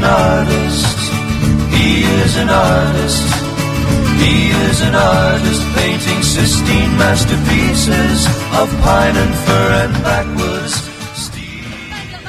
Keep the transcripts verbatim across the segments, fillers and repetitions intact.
an artist. He is an artist. He is an artist painting Sistine masterpieces of pine and fir and backwoods steel.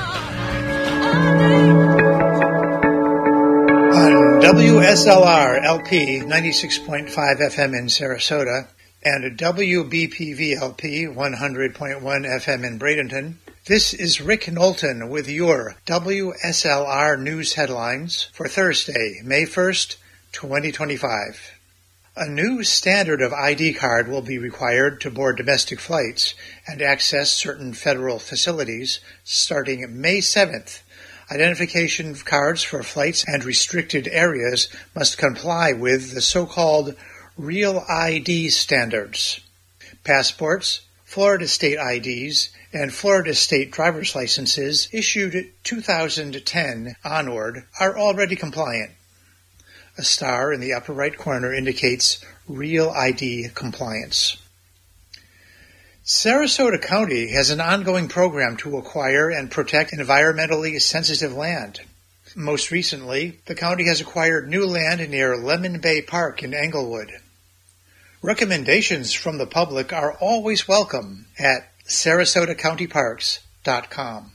On W S L R L P ninety-six point five F M in Sarasota and W B P V L P one hundred point one F M in Bradenton, this is Rick Knowlton with your W S L R News Headlines for Thursday, May first, twenty twenty-five. A new standard of I D card will be required to board domestic flights and access certain federal facilities starting May seventh. Identification cards for flights and restricted areas must comply with the so-called Real I D standards. Passports, Florida state I Ds, and Florida state driver's licenses issued two thousand ten onward are already compliant. A star in the upper right corner indicates Real I D compliance. Sarasota County has an ongoing program to acquire and protect environmentally sensitive land. Most recently, the county has acquired new land near Lemon Bay Park in Englewood. Recommendations from the public are always welcome at sarasota county parks dot com.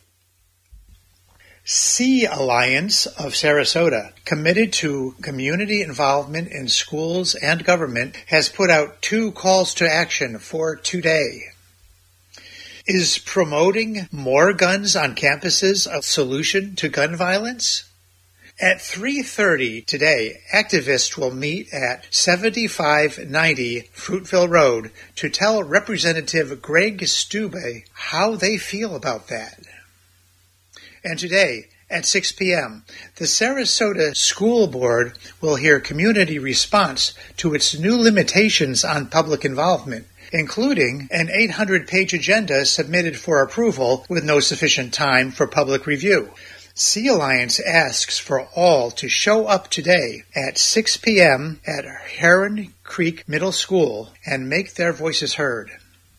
Sea Alliance of Sarasota, committed to community involvement in schools and government, has put out two calls to action for today. Is promoting more guns on campuses a solution to gun violence? At three thirty today, activists will meet at seventy-five ninety Fruitville Road to tell Representative Greg Stube how they feel about that. And today, at six p.m., the Sarasota School Board will hear community response to its new limitations on public involvement, including an eight hundred page agenda submitted for approval with no sufficient time for public review. Sea Alliance asks for all to show up today at six p.m. at Heron Creek Middle School and make their voices heard.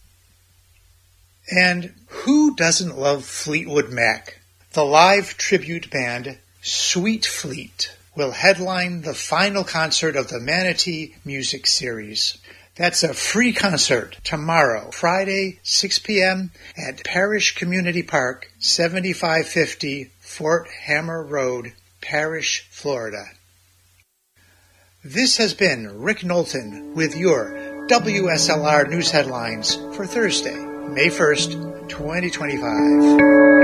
And who doesn't love Fleetwood Mac? The live tribute band Sweet Fleet will headline the final concert of the Manatee Music Series. That's a free concert tomorrow, Friday, six p.m. at Parish Community Park, seventy-five fifty Fort Hammer Road, Parish, Florida. This has been Rick Knowlton with your W S L R News Headlines for Thursday, May first, twenty twenty-five.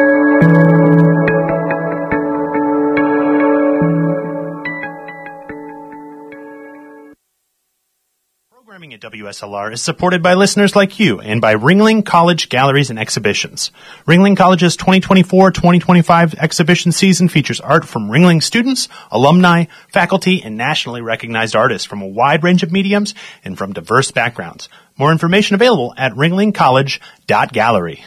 Programming at W S L R is supported by listeners like you and by Ringling College Galleries and Exhibitions. Ringling College's twenty twenty-four twenty twenty-five exhibition season features art from Ringling students, alumni, faculty, and nationally recognized artists from a wide range of mediums and from diverse backgrounds. More information available at ringling college dot gallery.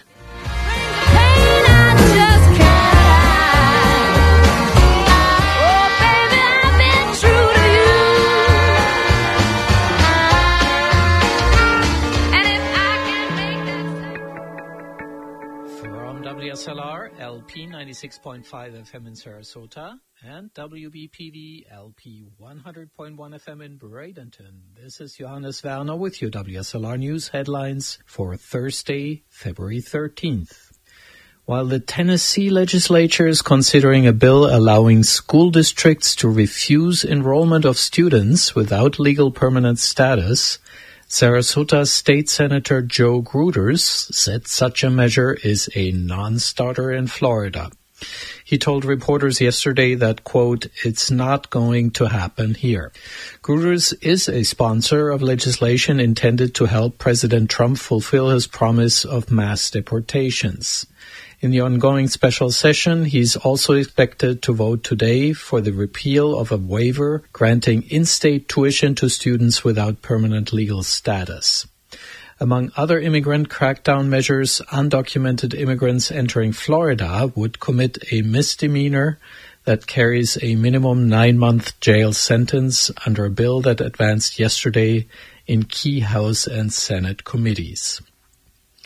W S L R L P ninety-six point five F M in Sarasota and W B P V L P one hundred point one F M in Bradenton. This is Johannes Werner with your W S L R News Headlines for Thursday, February thirteenth. While the Tennessee legislature is considering a bill allowing school districts to refuse enrollment of students without legal permanent status, Sarasota State Senator Joe Gruters said such a measure is a non-starter in Florida. He told reporters yesterday that, quote, it's not going to happen here. Gruters is a sponsor of legislation intended to help President Trump fulfill his promise of mass deportations. In the ongoing special session, he's also expected to vote today for the repeal of a waiver granting in-state tuition to students without permanent legal status. Among other immigrant crackdown measures, undocumented immigrants entering Florida would commit a misdemeanor that carries a minimum nine-month jail sentence under a bill that advanced yesterday in key House and Senate committees.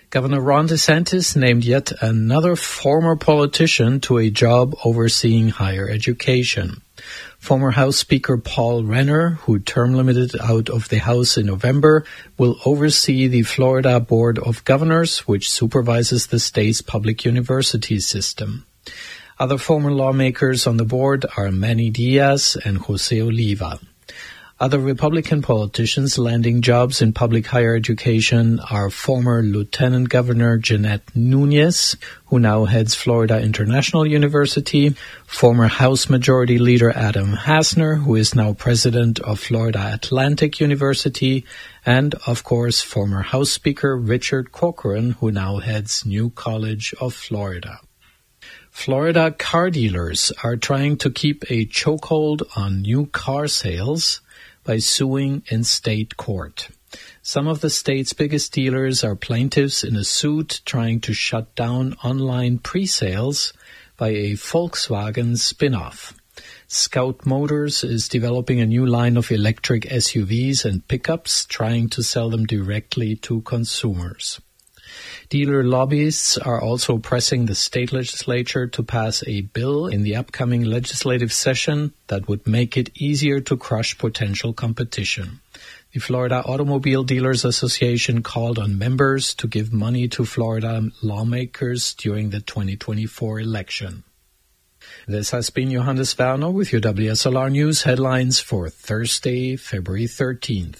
Governor Ron DeSantis named yet another former politician to a job overseeing higher education. Former House Speaker Paul Renner, who term limited out of the House in November, will oversee the Florida Board of Governors, which supervises the state's public university system. Other former lawmakers on the board are Manny Diaz and Jose Oliva. Other Republican politicians landing jobs in public higher education are former Lieutenant Governor Jeanette Nunez, who now heads Florida International University, former House Majority Leader Adam Hasner, who is now president of Florida Atlantic University, and, of course, former House Speaker Richard Corcoran, who now heads New College of Florida. Florida car dealers are trying to keep a chokehold on new car sales by suing in state court. Some of the state's biggest dealers are plaintiffs in a suit trying to shut down online pre-sales by a Volkswagen spin-off. Scout Motors is developing a new line of electric S U Vs and pickups, trying to sell them directly to consumers. Dealer lobbyists are also pressing the state legislature to pass a bill in the upcoming legislative session that would make it easier to crush potential competition. The Florida Automobile Dealers Association called on members to give money to Florida lawmakers during the twenty twenty-four election. This has been Johannes Werner with your W S L R News headlines for Thursday, February thirteenth.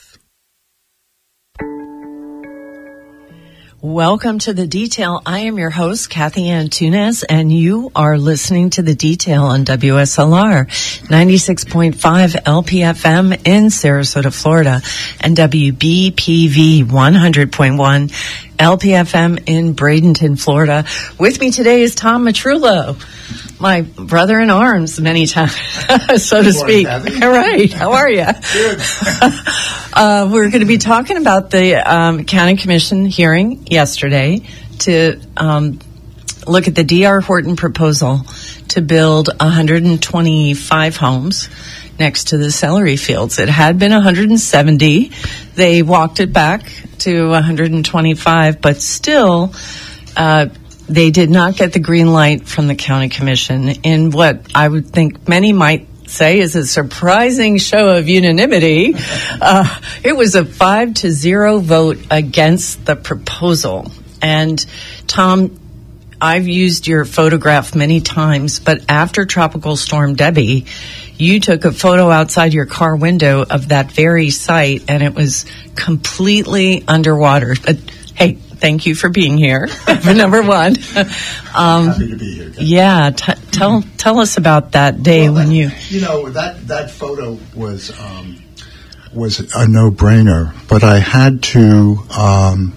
Welcome to The Detail. I am your host, Kathy Antunes, and you are listening to The Detail on W S L R ninety-six point five L P F M in Sarasota, Florida, and W B P V one hundred point one L P F M in Bradenton, Florida. With me today is Tom Matrullo, my brother in arms many times, so to speak. All right. How are you? Good. uh, we're going to be talking about the um, County Commission hearing yesterday to um, look at the D R Horton proposal to build one hundred twenty-five homes next to the celery fields. It had been one hundred seventy. They walked it back to one hundred twenty-five, but still uh, they did not get the green light from the County Commission in what I would think many might say is a surprising show of unanimity. Uh, it was a five to zero vote against the proposal. And Tom, I've used your photograph many times, but after Tropical Storm Debbie, you took a photo outside your car window of that very site, and it was completely underwater. But, hey, thank you for being here, number one. Um, Happy to be here. Guys. Yeah, t- tell tell us about that day well, when that, you... You know, that, that photo was, um, was a no-brainer, but I had to... Um,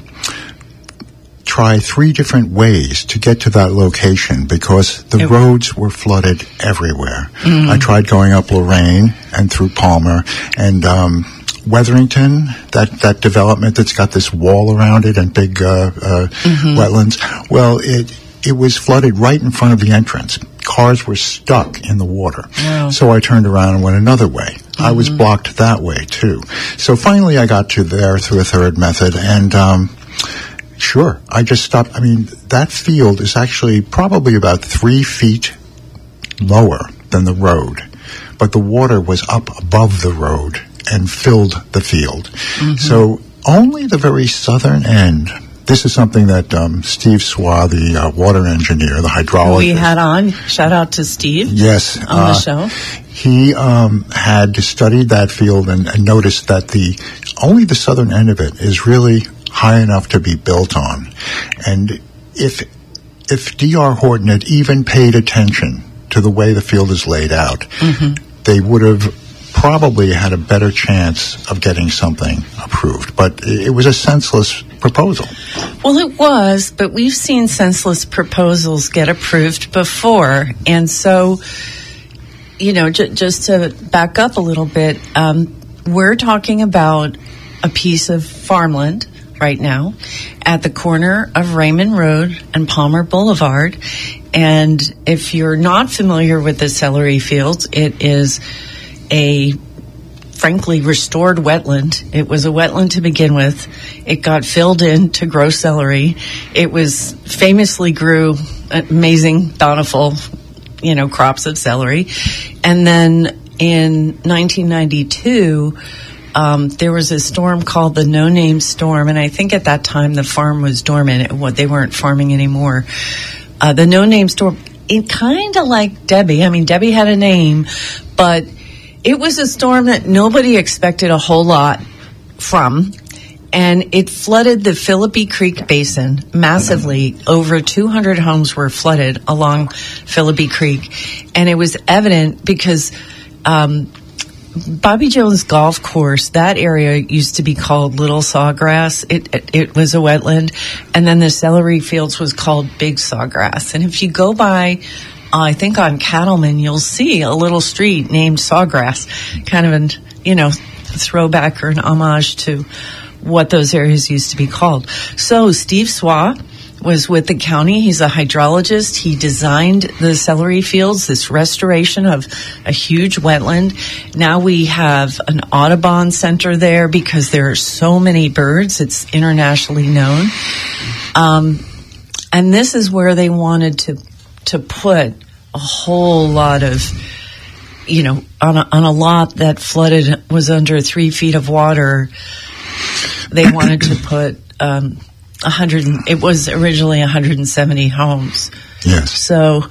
try three different ways to get to that location because the it, roads were flooded everywhere. Mm-hmm. I tried going up Lorraine and through Palmer and um, Wetherington, that, that development that's got this wall around it and big uh, uh, mm-hmm. wetlands. Well, it it was flooded right in front of the entrance. Cars were stuck in the water. Wow. So I turned around and went another way. Mm-hmm. I was blocked that way, too. So finally I got to there through a third method and... Um, Sure. I just stopped. I mean, that field is actually probably about three feet lower than the road, but the water was up above the road and filled the field. Mm-hmm. So only the very southern end. This is something that um, Steve Swa, the uh, water engineer, the hydrologist. We had on. Shout out to Steve. Yes. On uh, the show. He um, had studied that field and, and noticed that the only the southern end of it is really high enough to be built on. And if if D R Horton had even paid attention to the way the field is laid out, mm-hmm. they would have probably had a better chance of getting something approved. But it was a senseless proposal. Well, it was, but we've seen senseless proposals get approved before. And so, you know, j- just to back up a little bit, um, we're talking about a piece of farmland right now at the corner of Raymond Road and Palmer Boulevard. And if you're not familiar with the celery fields, it is a frankly, restored wetland. It was a wetland to begin with. It got filled in to grow celery. It was famously grew amazing, bountiful, you know, crops of celery. And then in nineteen ninety-two, um, there was a storm called the No Name Storm. And I think at that time the farm was dormant. It, they weren't farming anymore. Uh, the No Name Storm, it kind of like Debbie. I mean, Debbie had a name, but it was a storm that nobody expected a whole lot from, and it flooded the Philippi Creek Basin massively. Over two hundred homes were flooded along Philippi Creek, and it was evident because um, Bobby Jones Golf Course, that area used to be called Little Sawgrass. It, it, it was a wetland, and then the celery fields was called Big Sawgrass. And if you go by, I think on Cattleman, you'll see a little street named Sawgrass, kind of an, you know, throwback or an homage to what those areas used to be called. So Steve Swa was with the county. He's a hydrologist. He designed the celery fields, this restoration of a huge wetland. Now we have an Audubon Center there because there are so many birds. It's internationally known. Um, and this is where they wanted to to put a whole lot of, you know, on a, on a lot that flooded, was under three feet of water. They wanted to put um, one hundred, it was originally one hundred seventy homes. Yes. So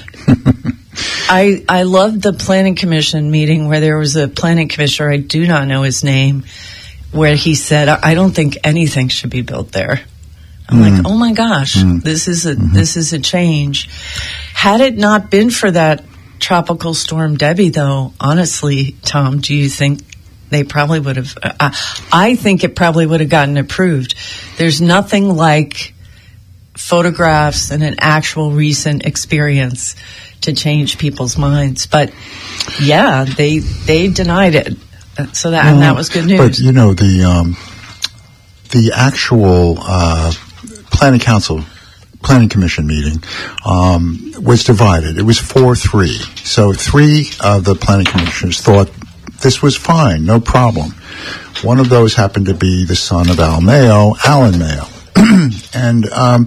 I I loved the planning commission meeting where there was a planning commissioner, I do not know his name, where he said, I don't think anything should be built there. I'm mm. like, oh my gosh, mm. this is a mm-hmm. this is a change. Had it not been for that tropical storm Debbie, though, honestly, Tom, do you think they probably would have? Uh, I think it probably would have gotten approved. There's nothing like photographs and an actual recent experience to change people's minds. But yeah, they they denied it, so that well, and that was good news. But you know the um, the actual. Uh, Planning Council, Planning Commission meeting um, was divided. It was four three. So three of the Planning Commissioners thought this was fine, no problem. One of those happened to be the son of Al Mayo, Alan Mayo. and um,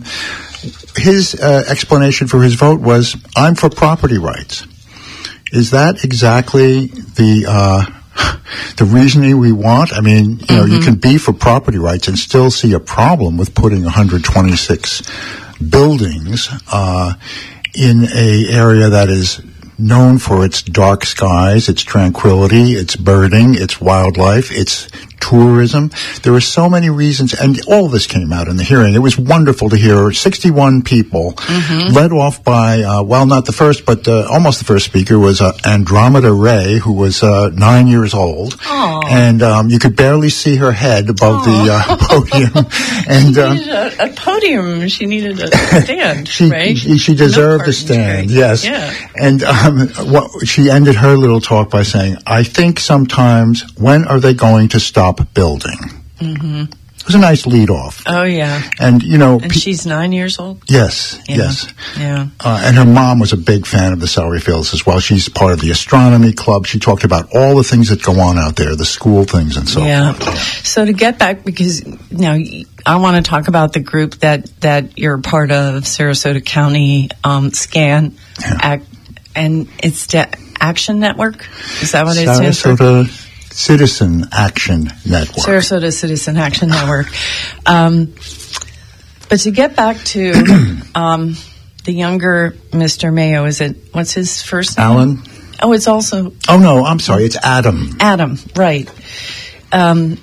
his uh, explanation for his vote was, I'm for property rights. Is that exactly the... Uh, the reasoning we want? I mean, you know, mm-hmm. you can be for property rights and still see a problem with putting one hundred twenty-six buildings uh, in a area that is known for its dark skies, its tranquility, its birding, its wildlife, its tourism. There are so many reasons, and all of this came out in the hearing. It was wonderful to hear sixty-one people, mm-hmm. led off by, uh, well, not the first, but uh, almost the first speaker was uh, Andromeda Ray, who was uh, nine years old. Aww. And um, you could barely see her head above Aww. the uh, podium. And she needed um, a, a podium. She needed a stand, she, right? She, she deserved no a stand, right? Yes. Yeah. And um, what, she ended her little talk by saying, I think sometimes, when are they going to stop building? Mm-hmm. It was a nice lead off. Oh, yeah. And, you know... And pe- she's nine years old? Yes, yeah. yes. Yeah. Uh, and her mom was a big fan of the celery fields as well. She's part of the astronomy club. She talked about all the things that go on out there, the school things and so yeah. forth. Yeah. So to get back, because, you know, I want to talk about the group that, that you're part of, Sarasota County um, SCAN, yeah. Act, and it's the Action Network? Is that what it stands for? Sarasota Citizen Action Network. Sarasota Citizen Action Network. Um, but to get back to um, the younger Mister Mayo, is it, what's his first name? Alan. Oh, it's also... Oh, no, I'm sorry, it's Adam. Adam, right. Um,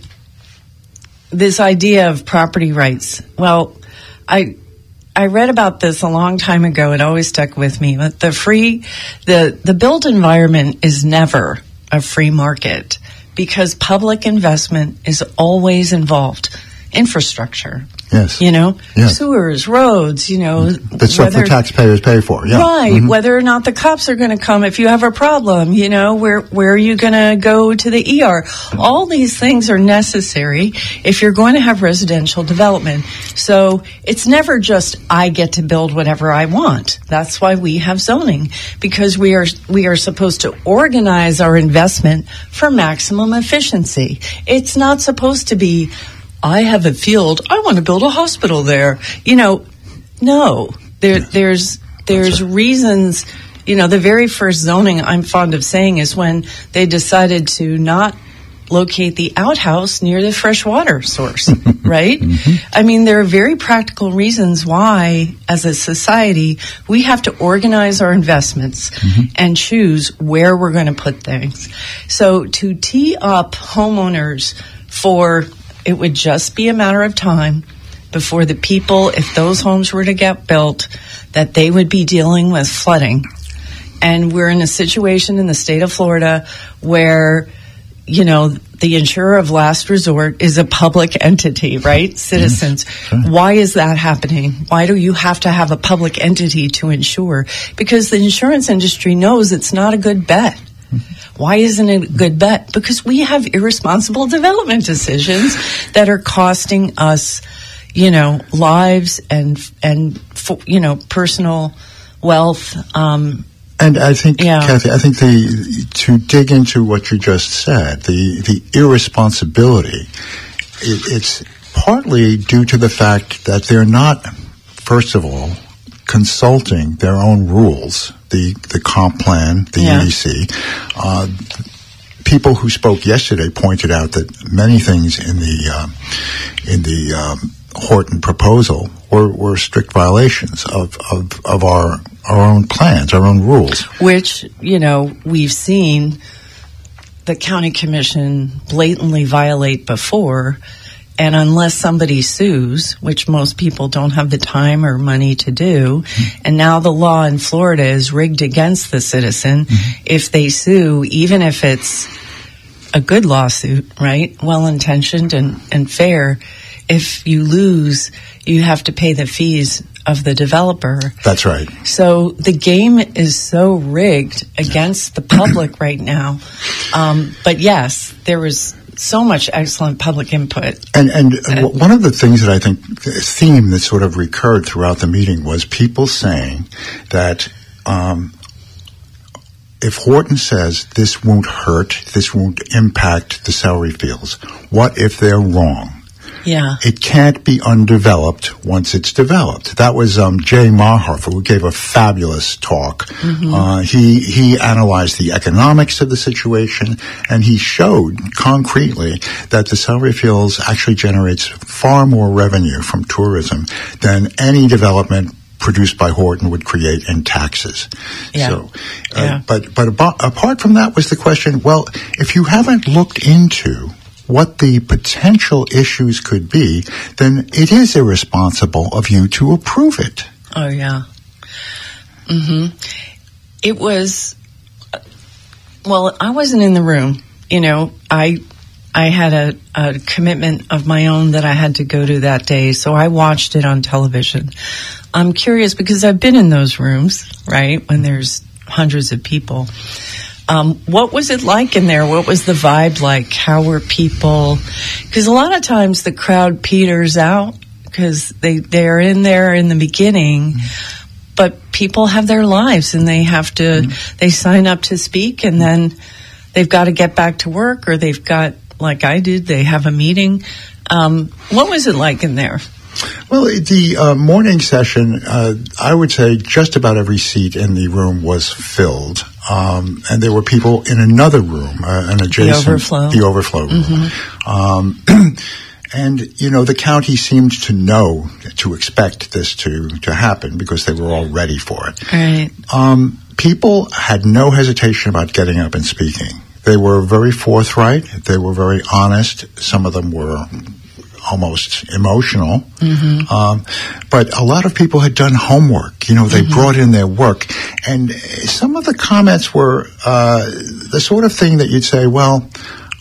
this idea of property rights. Well, I... I read about this a long time ago. It always stuck with me. But the free, the, the built environment is never a free market because public investment is always involved. Infrastructure, Yes. You know, yes. sewers, roads, you know. That's what the taxpayers pay for, yeah. Right. Mm-hmm. Whether or not the cops are going to come if you have a problem, you know, where, where are you going to go to the E R? All these things are necessary if you're going to have residential development. So it's never just I get to build whatever I want. That's why we have zoning, because we are, we are supposed to organize our investment for maximum efficiency. It's not supposed to be, I have a field, I want to build a hospital there. You know, no. There, there's there's reasons, you know, the very first zoning I'm fond of saying is when they decided to not locate the outhouse near the fresh water source, right? Mm-hmm. I mean, there are very practical reasons why, as a society, we have to organize our investments mm-hmm. and choose where we're going to put things. So to tee up homeowners for, it would just be a matter of time before the people, if those homes were to get built, that they would be dealing with flooding. And we're in a situation in the state of Florida where, you know, the insurer of last resort is a public entity, right? Citizens. Mm-hmm. Why is that happening? Why do you have to have a public entity to insure? Because the insurance industry knows it's not a good bet. Why isn't it a good bet? Because we have irresponsible development decisions that are costing us, you know, lives and, and you know, personal wealth. Um, and I think, yeah. Kathy, I think the to dig into what you just said, the, the irresponsibility, it, it's partly due to the fact that they're not, first of all, consulting their own rules, the, the comp plan, the yeah. E D C. Uh, people who spoke yesterday pointed out that many things in the uh, in the um, Horton proposal were, were strict violations of, of, of our our own plans, our own rules. Which, you know, we've seen the county commission blatantly violate before. And unless somebody sues, which most people don't have the time or money to do, mm-hmm. and now the law in Florida is rigged against the citizen, mm-hmm. if they sue, even if it's a good lawsuit, right, well-intentioned and, and fair, if you lose, you have to pay the fees of the developer. That's right. So the game is so rigged against the public right now. Um, but yes, there was so much excellent public input. And and uh, one of the things that I think, the theme that sort of recurred throughout the meeting was people saying that um, if Horton says this won't hurt, this won't impact the salary fields, what if they're wrong? Yeah. It can't be undeveloped once it's developed. That was um, Jay Marhofer, who gave a fabulous talk. Mm-hmm. Uh, he he analyzed the economics of the situation, and he showed concretely that the Salary Fields actually generates far more revenue from tourism than any development produced by Horton would create in taxes. Yeah. So, uh, yeah. But, but abo- apart from that was the question, well, if you haven't looked into what the potential issues could be, then it is irresponsible of you to approve it. Oh, yeah. Mm-hmm. It was, well, I wasn't in the room. You know, I I had a, a commitment of my own that I had to go to that day, so I watched it on television. I'm curious because I've been in those rooms, right, when there's hundreds of people. Um, what was it like in there? What was the vibe like? How were people? Because a lot of times the crowd peters out because they, they're in there in the beginning, mm-hmm. but people have their lives and they have to, mm-hmm. they sign up to speak and then they've got to get back to work or they've got, like I did, they have a meeting. Um, what was it like in there? Well, the uh, morning session, uh, I would say just about every seat in the room was filled. Um, and there were people in another room, uh, an adjacent, the overflow, the overflow room. Mm-hmm. Um, and, you know, the county seemed to know to expect this to, to happen because they were all ready for it. Right. Um, people had no hesitation about getting up and speaking. They were very forthright. They were very honest. Some of them were almost emotional. Mm-hmm. Um, but a lot of people had done homework. You know, they mm-hmm. brought in their work. And some of the comments were uh, the sort of thing that you'd say, well,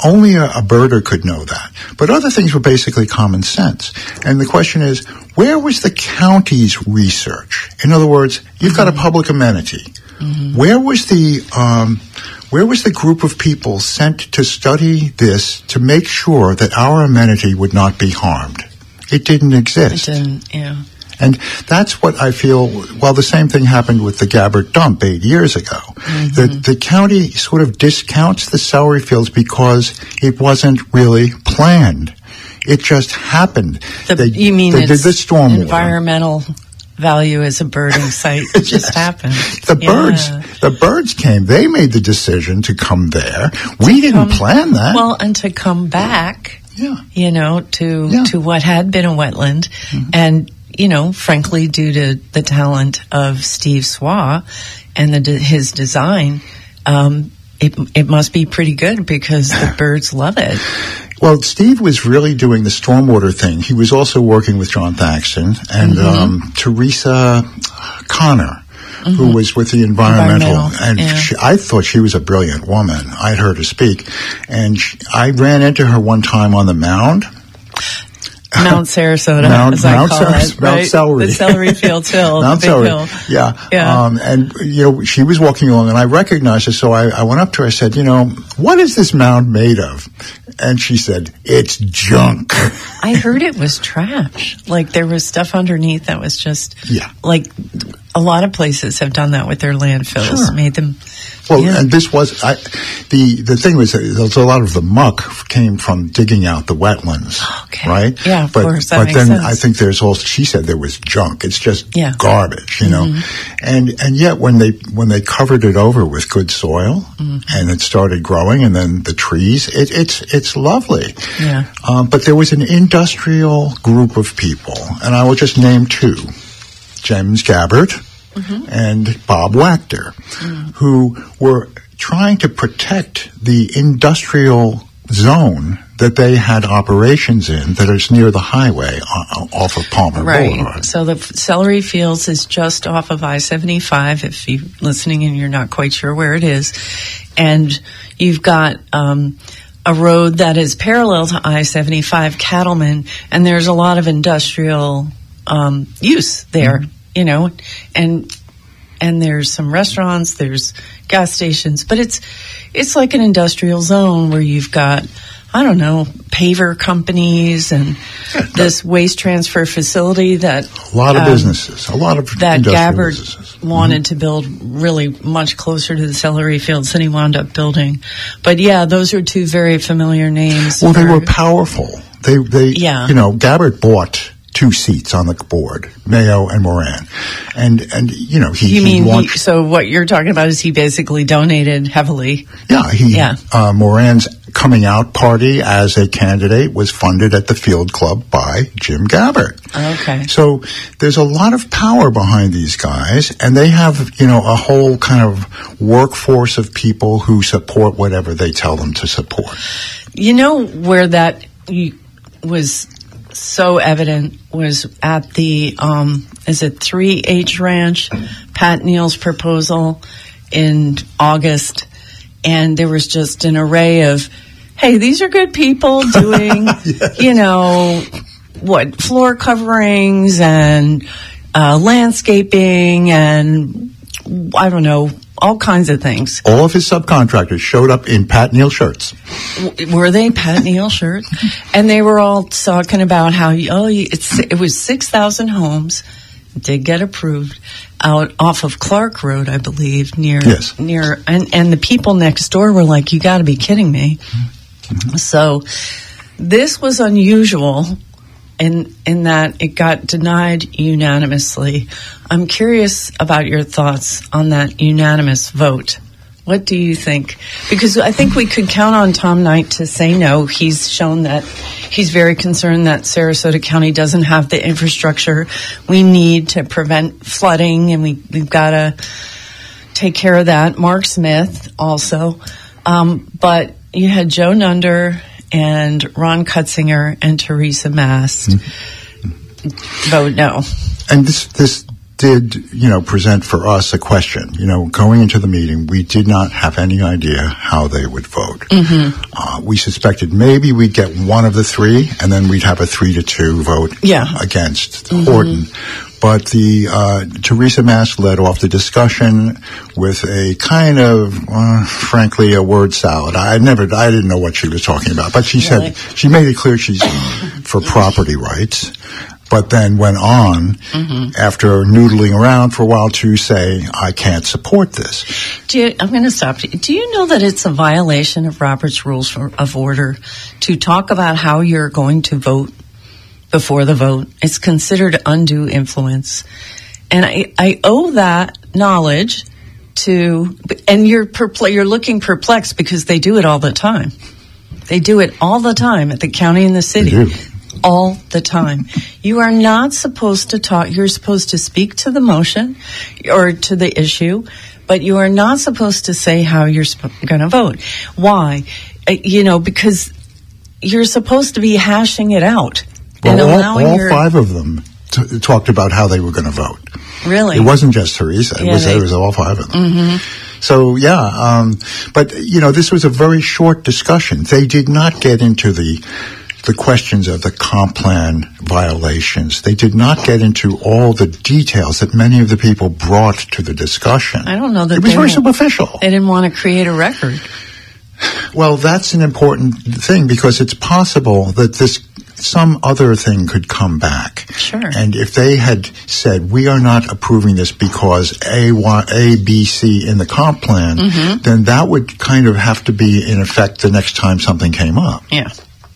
only a, a birder could know that. But other things were basically common sense. And the question is, where was the county's research? In other words, you've got a public amenity. Mm-hmm. Where was the um, where was the group of people sent to study this to make sure that our amenity would not be harmed? It didn't exist. It didn't, yeah. And that's what I feel, well, the same thing happened with the Gabbert dump eight years ago. Mm-hmm. The, the county sort of discounts the celery fields because it wasn't really planned. It just happened. The, they, you mean they it's did the stormwater. Environmental value as a birding site it just happened. The yeah. birds, the birds came. They made the decision to come there. We didn't come, plan that. Well, and to come back, yeah. you know, to yeah. to what had been a wetland, mm-hmm. and you know, frankly, due to the talent of Steve Swaw and the, his design, um, it it must be pretty good because the birds love it. Well, Steve was really doing the stormwater thing. He was also working with John Thaxton and mm-hmm. um, Teresa Connor, mm-hmm. who was with the environmental. environmental and yeah. she, I thought she was a brilliant woman. I'd heard her speak. And she, I ran into her one time on the mound. Mount Sarasota, Mount, as Mount I call Sar- it, Mount right? Celery. The Celery Fields Hill, Mount the big Celery. hill. Yeah. yeah. Um, and, you know, she was walking along, and I recognized her, so I, I went up to her, I said, you know, what is this mound made of? And she said, it's junk. I heard it was trash. Like, there was stuff underneath that was just, yeah. like, a lot of places have done that with their landfills, sure. made them... Well, yeah. and this was, I, the the thing was, that a lot of the muck came from digging out the wetlands, okay. right? Yeah, of but, course, that But makes then sense. I think there's also, she said there was junk. It's just yeah. garbage, you know? Mm-hmm. And and yet when they when they covered it over with good soil mm-hmm. and it started growing and then the trees, it, it's it's lovely. Yeah. Um, but there was an industrial group of people, and I will just name two, James Gabbert mm-hmm. and Bob Wachter, mm-hmm. who were trying to protect the industrial zone that they had operations in that is near the highway off of Palmer right. Boulevard. So the Celery Fields is just off of I seventy-five, if you're listening and you're not quite sure where it is. And you've got um, a road that is parallel to I seventy-five, Cattleman, and there's a lot of industrial um, use there, mm-hmm. you know, and and there's some restaurants, there's gas stations, but it's it's like an industrial zone where you've got, I don't know, paver companies and this waste transfer facility that a lot of um, businesses, a lot of that Gabbert businesses. wanted mm-hmm. to build really much closer to the celery fields than he wound up building. But yeah, those are two very familiar names. Well, for, they were powerful. They, they, yeah. you know, Gabbert bought two seats on the board, Mayo and Moran, and and you know he. You he mean launched, he, so? What you're talking about is he basically donated heavily. Yeah, he. Yeah. Uh, Moran's coming out party as a candidate was funded at the Field Club by Jim Gabbert. Okay. So there's a lot of power behind these guys, and they have you know a whole kind of workforce of people who support whatever they tell them to support. You know where that was so evident was at the, um, is it three H Ranch, Pat Neal's proposal in August, and there was just an array of, hey, these are good people doing, yes. you know, what, floor coverings and uh, landscaping and, I don't know, all kinds of things. All of his subcontractors showed up in Pat Neal shirts. W- were they Pat Neal shirts? And they were all talking about how, oh, it's, it was six thousand homes did get approved out off of Clark Road, I believe, near, yes. near, and, and the people next door were like, you got to be kidding me. Mm-hmm. So this was unusual in, in that it got denied unanimously. I'm curious about your thoughts on that unanimous vote. What do you think? Because I think we could count on Tom Knight to say no. He's shown that he's very concerned that Sarasota County doesn't have the infrastructure we need to prevent flooding, and we, we've got to take care of that. Mark Smith also. Um, but you had Joe Nunder and Ron Cutzinger and Teresa Mast mm-hmm. vote no. And this this did, you know, present for us a question. You know, going into the meeting, we did not have any idea how they would vote. Mm-hmm. Uh, we suspected maybe we'd get one of the three, and then we'd have a three to two vote yeah. against mm-hmm. Horton. But the uh, Teresa Mast led off the discussion with a kind of, uh, frankly, a word salad. I never, I didn't know what she was talking about. But she really? said, she made it clear she's for property rights. But then went on, mm-hmm. after noodling around for a while, to say, I can't support this. Do you, I'm going to stop you. Do you know that it's a violation of Robert's Rules for, of Order to talk about how you're going to vote before the vote? It's considered undue influence. And I, I owe that knowledge to, and you're perplex, you're looking perplexed because they do it all the time. They do it all the time at the county and the city. They do. All the time. You are not supposed to talk, you're supposed to speak to the motion or to the issue, but you are not supposed to say how you're sp- going to vote. Why? Uh, you know, because you're supposed to be hashing it out. Well, and all, allowing all your, five of them t- talked about how they were going to vote. Really? It wasn't just Teresa. It, yeah, was, they, it was all five of them. Mm-hmm. So, yeah, um, but, you know, this was a very short discussion. They did not get into the the questions of the comp plan violations. They did not get into all the details that many of the people brought to the discussion. I don't know that it was they very were, superficial. They didn't want to create a record. Well, that's an important thing because it's possible that this some other thing could come back. Sure. And if they had said, we are not approving this because A, y, A B, C in the comp plan, mm-hmm. then that would kind of have to be in effect the next time something came up. Yeah.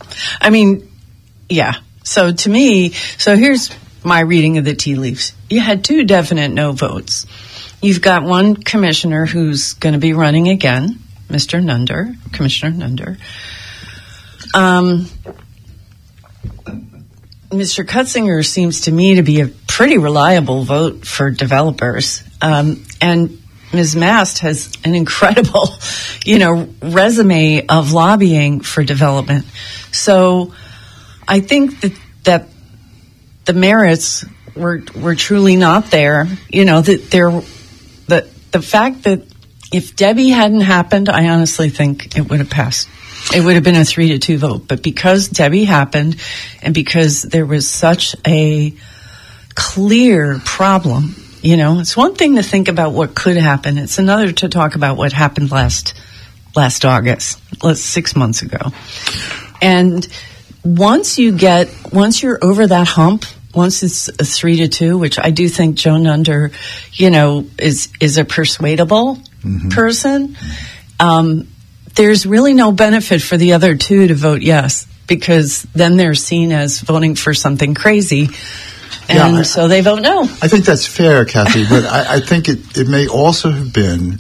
I mean, yeah. So to me, so here's my reading of the tea leaves. You had two definite no votes. You've got one commissioner who's going to be running again, Mister Nunder, Commissioner Nunder. Um, Mister Cutzinger seems to me to be a pretty reliable vote for developers. Um, and Miz Mast has an incredible, you know, resume of lobbying for development. So I think that, that the merits were were truly not there. You know, that there, the the fact that if Debbie hadn't happened, I honestly think it would have passed. It would have been a three to two vote. But because Debbie happened, and because there was such a clear problem, you know, it's one thing to think about what could happen. It's another to talk about what happened last last August, let's six months ago. And once you get, once you're over that hump, once it's a three to two, which I do think Joe Nunder, you know, is is a persuadable mm-hmm. person. Um, there's really no benefit for the other two to vote yes, because then they're seen as voting for something crazy. And yeah, I, so they vote no. I think that's fair, Kathy, but I, I think it, it may also have been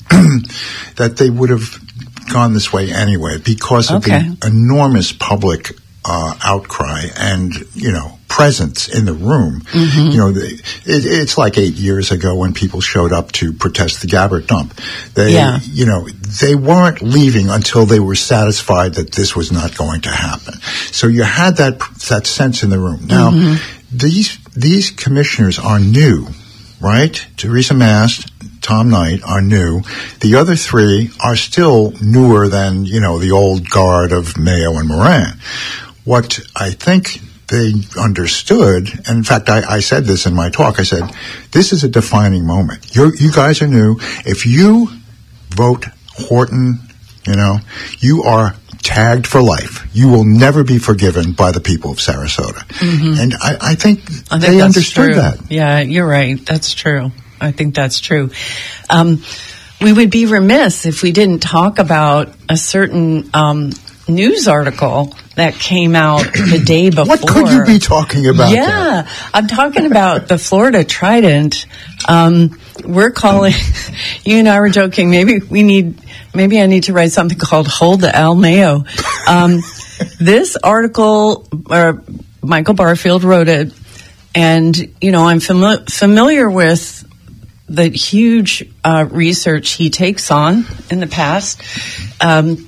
that they would have gone this way anyway because of okay. the enormous public uh, outcry and, you know, presence in the room. Mm-hmm. You know, the, it, it's like eight years ago when people showed up to protest the Gabbard dump. They, yeah. you know, they weren't leaving until they were satisfied that this was not going to happen. So you had that that sense in the room. Now, mm-hmm. these these commissioners are new, right? Teresa Mast, Tom Knight are new. The other three are still newer than, you know, the old guard of Mayo and Moran. What I think they understood, and in fact, I, I said this in my talk, I said, this is a defining moment. You're, you guys are new. If you vote Horton, you know, you are tagged for life. You will never be forgiven by the people of Sarasota. Mm-hmm. And I, I, think I think they that's understood true. that. Yeah, you're right. That's true. I think that's true. Um, we would be remiss if we didn't talk about a certain um, news article that came out the day before. What could you be talking about? Yeah, then? I'm talking about the Florida Trident. Um, we're calling, you and I were joking, maybe we need, maybe I need to write something called Hold the Al Mayo. Um, this article, uh, Michael Barfield wrote it, and, you know, I'm fami- familiar with the huge uh, research he takes on in the past. Um,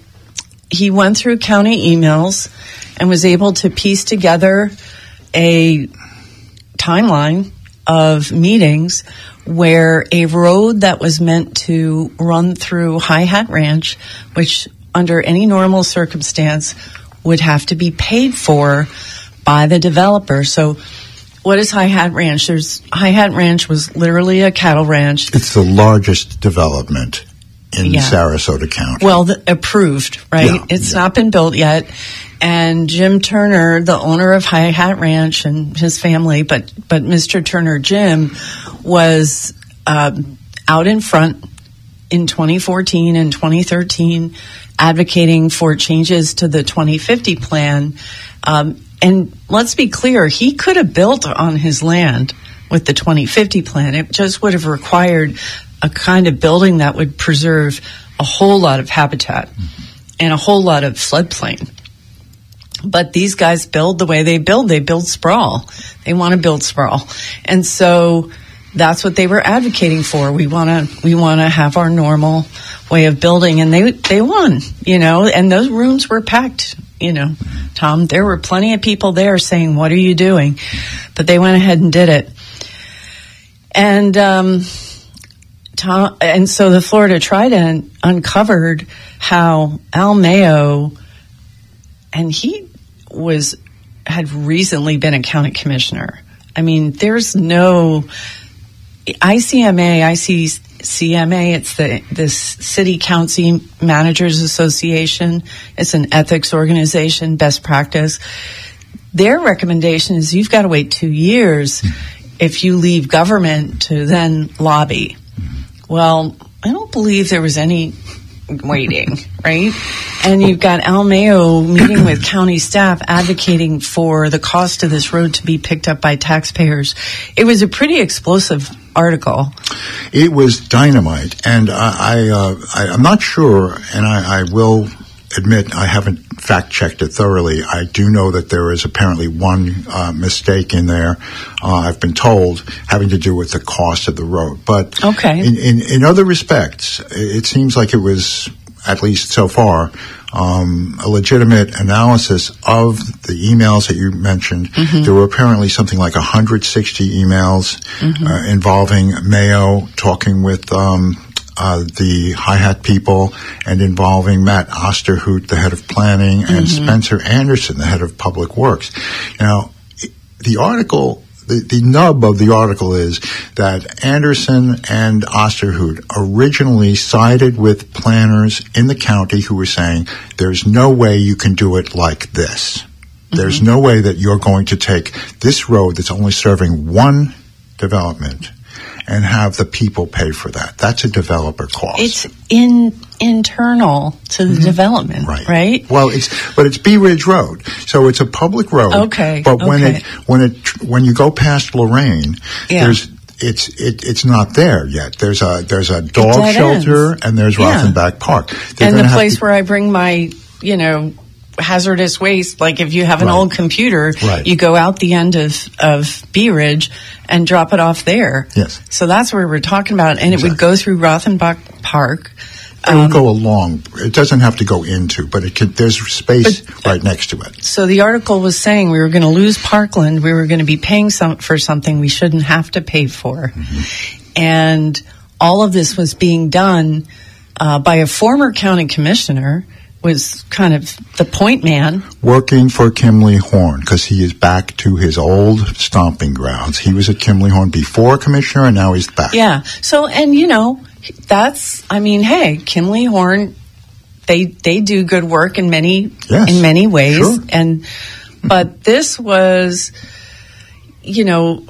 he went through county emails and was able to piece together a timeline of meetings where a road that was meant to run through High Hat Ranch, which under any normal circumstance would have to be paid for by the developer. So what is High Hat Ranch? There's High Hat Ranch was literally a cattle ranch. It's the largest development in Yeah. Sarasota County. Well, the, approved, right? Yeah, it's yeah. not been built yet. And Jim Turner, the owner of High Hat Ranch and his family, but, but Mister Turner Jim was um, out in front in twenty fourteen and twenty thirteen advocating for changes to the twenty fifty plan. Um, and let's be clear, he could have built on his land with the twenty fifty plan. It just would have required a kind of building that would preserve a whole lot of habitat and a whole lot of floodplain. But these guys build the way they build. They build sprawl. They want to build sprawl. And so that's what they were advocating for. We want to, we want to have our normal way of building. And they, they won, you know, and those rooms were packed, you know, Tom, there were plenty of people there saying, what are you doing? But they went ahead and did it. And, um, Tom, and so the Florida Trident uncovered how Al Mayo, and he was had recently been a county commissioner. I mean, there's no I C M A, I C C M A. It's the this City County Managers Association. It's an ethics organization, best practice. Their recommendation is you've got to wait two years if you leave government to then lobby. Well, I don't believe there was any waiting, right? And you've got Al Mayo meeting with county staff advocating for the cost of this road to be picked up by taxpayers. It was a pretty explosive article. It was dynamite, and I, I, uh, I I'm not sure, and I, I will admit I haven't fact-checked it thoroughly. I do know that there is apparently one uh, mistake in there, uh, I've been told, having to do with the cost of the road. But okay. in, in, in other respects, it seems like it was, at least so far, um, a legitimate analysis of the emails that you mentioned. Mm-hmm. There were apparently something like one hundred sixty emails mm-hmm. uh, involving Mayo talking with um Uh, the High Hat people, and involving Matt Osterhout, the head of planning, and mm-hmm. Spencer Anderson, the head of public works. Now, the article, the, the nub of the article is that Anderson and Osterhout originally sided with planners in the county who were saying, there's no way you can do it like this. Mm-hmm. There's no way that you're going to take this road that's only serving one development and have the people pay for that. That's a developer cost. It's in internal to the mm-hmm. development, right. right? Well, it's but it's Bee Ridge Road, so it's a public road. Okay. But when okay. it when it when you go past Lorraine, yeah. there's it's it, it's not there yet. There's a there's a dog shelter ends. and there's yeah. Rothenbach Park. They're and the place to, where I bring my, you know, hazardous waste, like if you have an right. old computer, right. you go out the end of, of Bee Ridge and drop it off there. Yes. So that's where we're talking about. And exactly. it would go through Rothenbach Park. It um, would go along. It doesn't have to go into, but it could, there's space but, right next to it. So the article was saying we were going to lose Parkland. We were going to be paying some, for something we shouldn't have to pay for. Mm-hmm. And all of this was being done uh, by a former county commissioner, was kind of the point man. Working for Kimley Horn, because he is back to his old stomping grounds. He was at Kimley Horn before commissioner, and now he's back. Yeah. So, and you know, that's, I mean, hey, Kimley Horn, they they do good work in many yes, in many ways. Sure. And but this was, you know,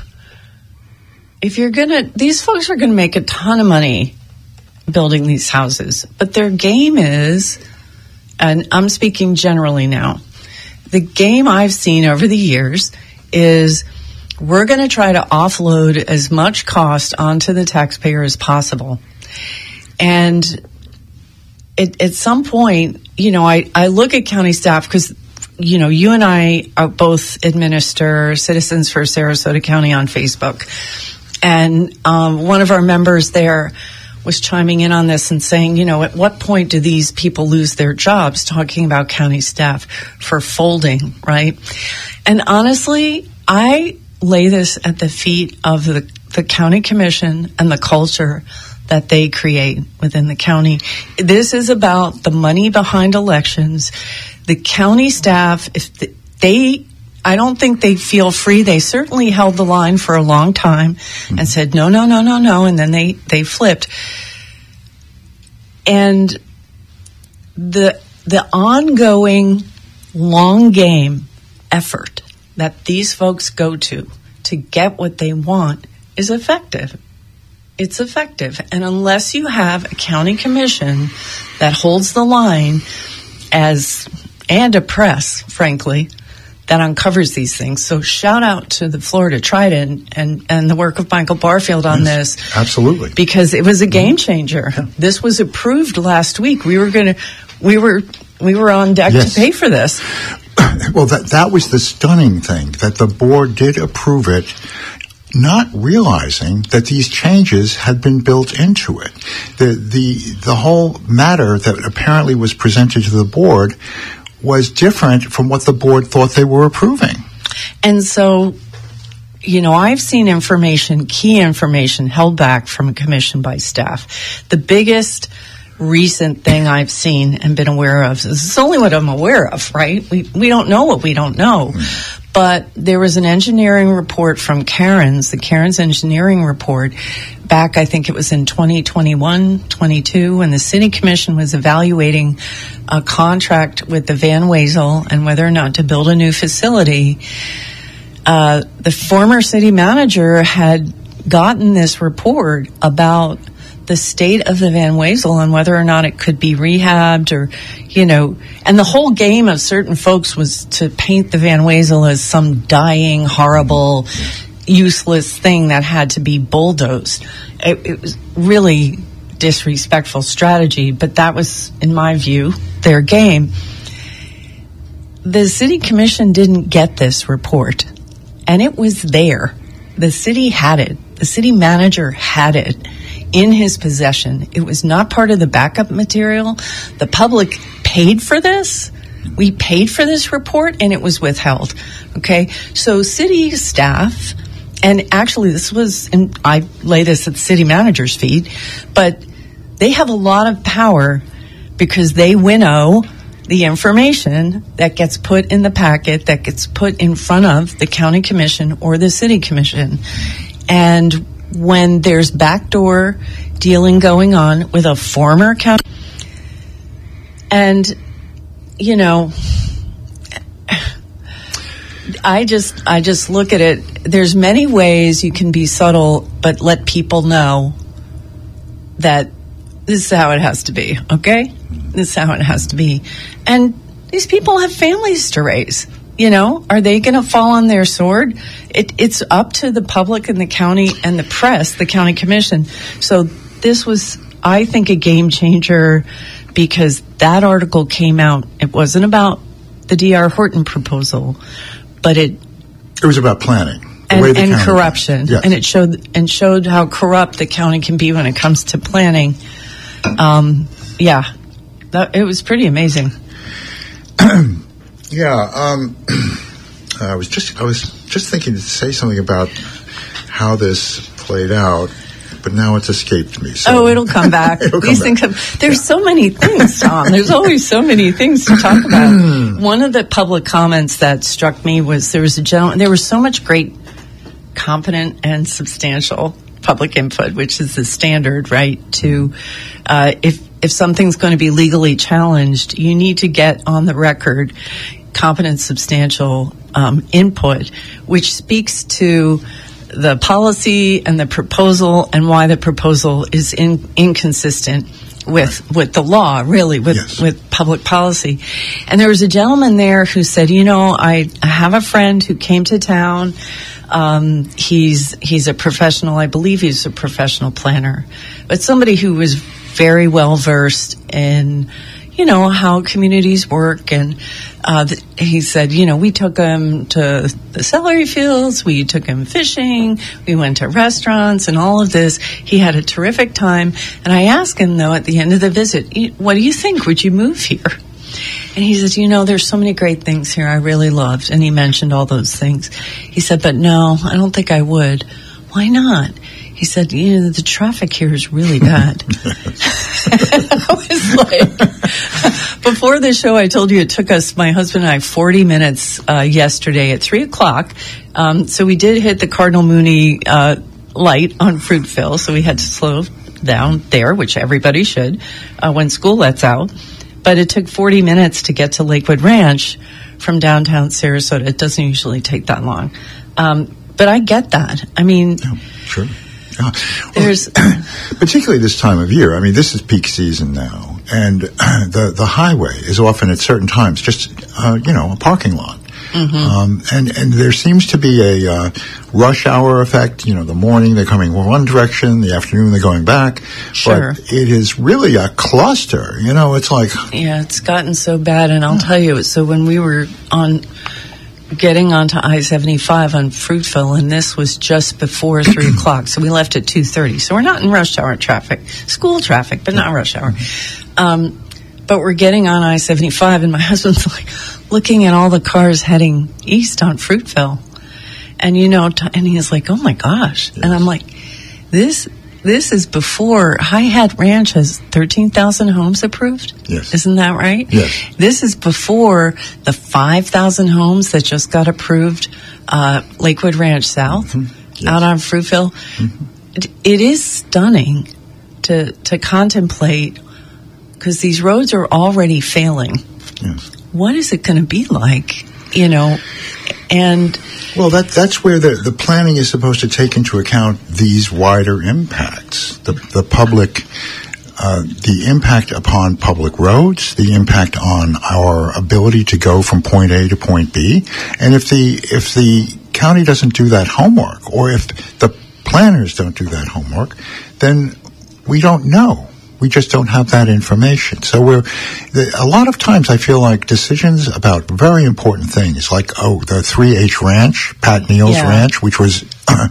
if you're gonna, these folks are gonna make a ton of money building these houses, but their game is, and I'm speaking generally now, the game I've seen over the years is we're going to try to offload as much cost onto the taxpayer as possible. And it, at some point, you know, I, I look at county staff because, you know, you and I are both administer Citizens for Sarasota County on Facebook. And um, one of our members there was chiming in on this and saying, you know, at what point do these people lose their jobs, talking about county staff for folding, right? And honestly, I lay this at the feet of the, the county commission and the culture that they create within the county. This is about the money behind elections. The county staff, if they, I don't think they feel free. They certainly held the line for a long time mm-hmm. and said, no, no, no, no, no. And then they, they flipped. And the, the ongoing long game effort that these folks go to to get what they want is effective. It's effective. And unless you have a county commission that holds the line as, and a press, frankly, that uncovers these things. So shout out to the Florida Trident and, and the work of Michael Barfield on yes, this. Absolutely. Because it was a game changer. Yeah. This was approved last week. We were going to, we were, we were on deck yes. to pay for this. Well, that, that was the stunning thing, that the board did approve it, not realizing that these changes had been built into it. The, the, the whole matter that apparently was presented to the board was different from what the board thought they were approving. And so, you know, I've seen information, key information, held back from a commission by staff. The biggest recent thing I've seen and been aware of, this is only what I'm aware of, right? We we don't know what we don't know. Mm. But there was an engineering report from Cairns, the Cairns engineering report, back, I think it was in twenty twenty-one, twenty-two, when the city commission was evaluating a contract with the Van Wezel and whether or not to build a new facility. Uh, the former city manager had gotten this report about the state of the Van Wezel and whether or not it could be rehabbed or, you know, and the whole game of certain folks was to paint the Van Wezel as some dying, horrible, useless thing that had to be bulldozed. It, it was really disrespectful strategy, but that was, in my view, their game. The city commission didn't get this report, and it was there. The city had it. The city manager had it in his possession. It was not part of the backup material. The public paid for this. We paid for this report, and it was withheld. Okay? So city staff, and actually this was, and I lay this at the city manager's feet, but they have a lot of power because they winnow the information that gets put in the packet, that gets put in front of the county commission or the city commission. And when there's backdoor dealing going on with a former county, and, you know, I just, I just look at it, there's many ways you can be subtle, but let people know that this is how it has to be, okay? This is how it has to be. And these people have families to raise. You know, are they going to fall on their sword? It, it's up to the public and the county and the press, the county commission. So this was, I think, a game changer because that article came out. It wasn't about the D R Horton proposal, but it... It was about planning. And, and corruption. Yes. And it showed and showed how corrupt the county can be when it comes to planning. Um, yeah, that, it was pretty amazing. Yeah, um, I was just I was just thinking to say something about how this played out, but now it's escaped me. So. Oh, it'll come back. it'll These come things back. Have, there's yeah. so many things, Tom. There's always so many things to talk about. One of the public comments that struck me was there was a gentleman. There was so much great, competent, and substantial public input, which is the standard, right? To uh, if if something's going to be legally challenged, you need to get on the record competent, substantial um, input, which speaks to the policy and the proposal and why the proposal is in, inconsistent with right. with the law, really, with, yes. with public policy. And there was a gentleman there who said, you know, I, I have a friend who came to town. Um, he's he's a professional, I believe he's a professional planner, but somebody who was very well versed in, you know, how communities work. And uh, th- he said, you know, we took him to the celery fields, we took him fishing, we went to restaurants and all of this. He had a terrific time. And I asked him, though, at the end of the visit, what do you think? Would you move here? And he said, you know, there's so many great things here I really loved. And he mentioned all those things. He said, but no, I don't think I would. Why not? He said, you know, the traffic here is really bad. I was like, before the show, I told you it took us, my husband and I, forty minutes uh, yesterday at three o'clock. Um, so we did hit the Cardinal Mooney uh, light on Fruitville, so we had to slow down there, which everybody should, uh, when school lets out. But it took forty minutes to get to Lakewood Ranch from downtown Sarasota. It doesn't usually take that long. Um, but I get that. I mean... Yeah, sure. Yeah. There's well, particularly this time of year. I mean, this is peak season now, and uh, the the highway is often at certain times just uh, you know a parking lot, mm-hmm. um, and and there seems to be a uh, rush hour effect. You know, the morning they're coming one direction, the afternoon they're going back. Sure. But it is really a cluster. You know, it's like yeah, it's gotten so bad, and I'll tell you. So when we were on. Getting onto I seventy-five on Fruitville, and this was just before three o'clock, so we left at two thirty. So we're not in rush hour traffic, school traffic, but not rush hour. Um, but we're getting on I seventy-five, and my husband's like looking at all the cars heading east on Fruitville, and you know, t- and he's like, "Oh my gosh!" Yes. And I'm like, "This." This is before High Hat Ranch has thirteen thousand homes approved. Yes. Isn't that right? Yes. This is before the five thousand homes that just got approved, uh, Lakewood Ranch South, mm-hmm. yes. out on Fruitville. Mm-hmm. It, it is stunning to, to contemplate, because these roads are already failing. Yes. What is it going to be like, you know? And well, that that's where the, the planning is supposed to take into account these wider impacts, the the public, uh, the impact upon public roads, the impact on our ability to go from point A to point B, and if the if the county doesn't do that homework, or if the planners don't do that homework, then we don't know. We just don't have that information. So we're, the, a lot of times I feel like decisions about very important things, like, oh, the three H Ranch, Pat Neal's yeah. ranch, which was, uh,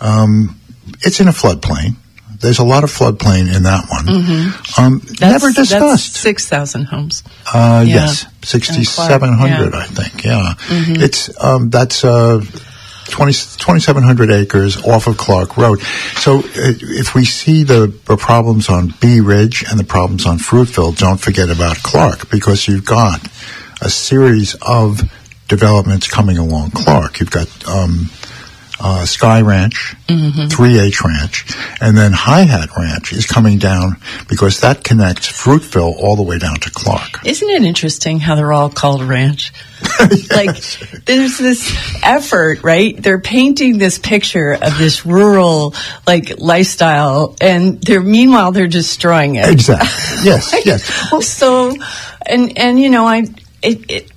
um, it's in a floodplain. There's a lot of floodplain in that one. Mm-hmm. Um, that's, never discussed. That's six thousand homes. Uh, yeah. Yes, sixty-seven hundred, yeah. I think, yeah. Mm-hmm. It's, um, that's, uh, twenty-seven hundred acres off of Clark Road. So uh, if we see the, the problems on Bee Ridge and the problems on Fruitville, don't forget about Clark, because you've got a series of developments coming along Clark. You've got um, uh, Sky Ranch, mm-hmm. three H Ranch, and then High Hat Ranch is coming down because that connects Fruitville all the way down to Clark. Isn't it interesting how they're all called ranch? Yes. Like, there's this effort, right? They're painting this picture of this rural, like, lifestyle, and they're, meanwhile, they're destroying it. Exactly. Yes, yes. Well, so, and, and, you know, I, it, it,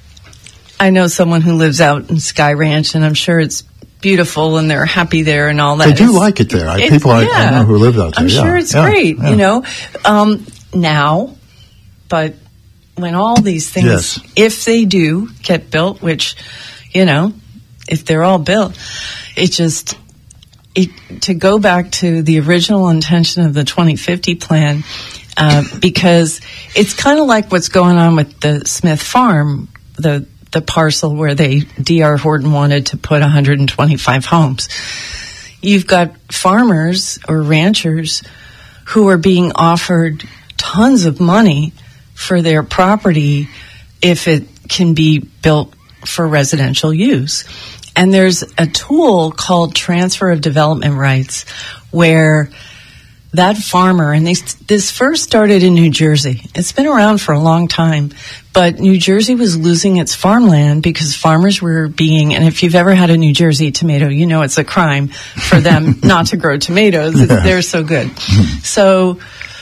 I know someone who lives out in Sky Ranch, and I'm sure it's beautiful, and they're happy there and all that. They do it's, like it there. I, people I, yeah, I know who live out there. I'm yeah, sure it's yeah, great, yeah. you know, um, now, but when all these things, yes. if they do get built, which, you know, if they're all built, it just, it, to go back to the original intention of the twenty fifty plan, uh, because it's kind of like what's going on with the Smith Farm, the the parcel where they, D R Horton wanted to put one hundred twenty-five homes. You've got farmers or ranchers who are being offered tons of money for their property if it can be built for residential use. And there's a tool called transfer of development rights where that farmer, and they, this first started in New Jersey. It's been around for a long time, but New Jersey was losing its farmland because farmers were being, and if you've ever had a New Jersey tomato, you know it's a crime for them not to grow tomatoes. Yeah. They're so good. So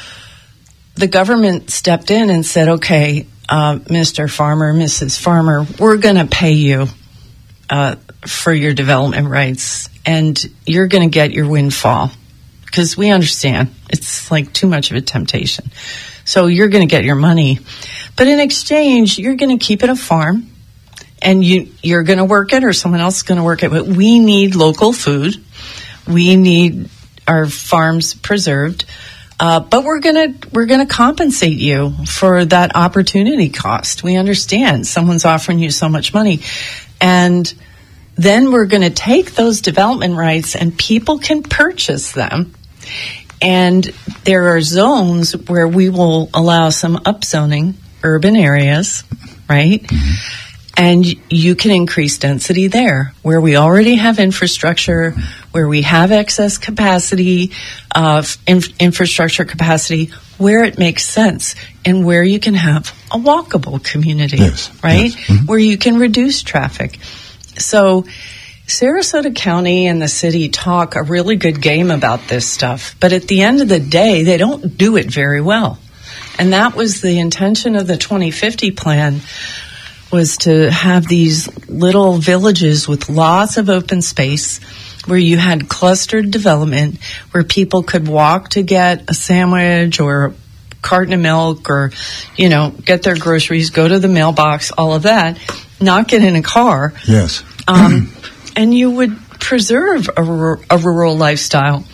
the government stepped in and said, okay, uh, Mister Farmer, Missus Farmer, we're going to pay you uh, for your development rights, and you're going to get your windfall. Because we understand it's like too much of a temptation. So you're going to get your money. But in exchange, you're going to keep it a farm, and you, you're going to work it, or someone else is going to work it. But we need local food. We need our farms preserved. Uh, but we're gonna we're gonna compensate you for that opportunity cost. We understand someone's offering you so much money, and then we're going to take those development rights and people can purchase them. And there are zones where we will allow some upzoning, urban areas, right? Mm-hmm. And you can increase density there where we already have infrastructure, where we have excess capacity, uh, inf- infrastructure capacity, where it makes sense, and where you can have a walkable community, yes, right? Yes. Mm-hmm. Where you can reduce traffic. So Sarasota County and the city talk a really good game about this stuff, but at the end of the day, they don't do it very well. And that was the intention of the twenty fifty plan, was to have these little villages with lots of open space where you had clustered development, where people could walk to get a sandwich or a carton of milk or, you know, get their groceries, go to the mailbox, all of that, not get in a car. Yes. Um, and you would preserve a, r- a rural lifestyle.